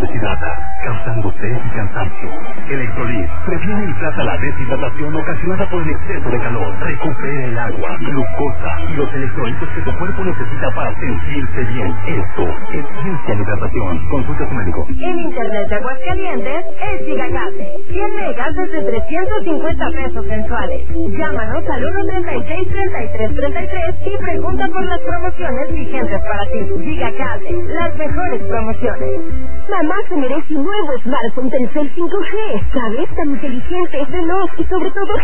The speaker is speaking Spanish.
deshidrata, causando sed y cansancio. Electrolit previene y trata la deshidratación ocasionada por el exceso de calor. Recupera el agua, glucosa y los electrolitos que tu cuerpo necesita para sentirse bien. Esto es ciencia en hidratación. Consulta a tu médico. El internet de Aguascalientes es Gigacable. 100 megas desde 350 pesos mensuales. Llámanos al 136-3333 y pregunta por las promociones vigentes para ti. Gigacable, las mejores promociones. Mamá se merece un nuevo smartphone Telcel 5G. ¿Sabes? Tan inteligente, veloz y sobre todo